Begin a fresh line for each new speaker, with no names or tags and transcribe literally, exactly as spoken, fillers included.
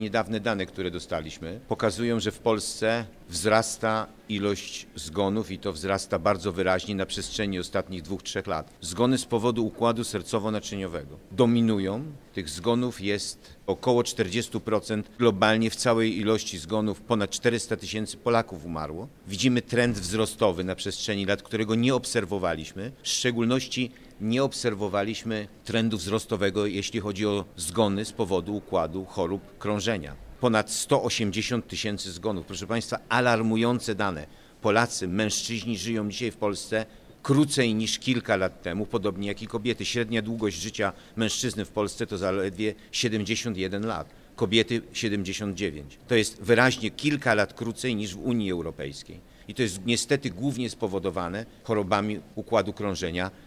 Niedawne dane, które dostaliśmy, pokazują, że w Polsce wzrasta ilość zgonów i to wzrasta bardzo wyraźnie na przestrzeni ostatnich dwóch, trzech lat. Zgony z powodu układu sercowo-naczyniowego dominują. Tych zgonów jest około czterdzieści procent. Globalnie w całej ilości zgonów ponad czterysta tysięcy Polaków umarło. Widzimy trend wzrostowy na przestrzeni lat, którego nie obserwowaliśmy. W szczególności nie obserwowaliśmy trendu wzrostowego, jeśli chodzi o zgony z powodu układu chorób krążenia. Ponad sto osiemdziesiąt tysięcy zgonów. Proszę Państwa, alarmujące dane. Polacy, mężczyźni żyją dzisiaj w Polsce krócej niż kilka lat temu, podobnie jak i kobiety. Średnia długość życia mężczyzny w Polsce to zaledwie siedemdziesiąt jeden lat, kobiety siedemdziesiąt dziewięć. To jest wyraźnie kilka lat krócej niż w Unii Europejskiej. I to jest niestety głównie spowodowane chorobami układu krążenia,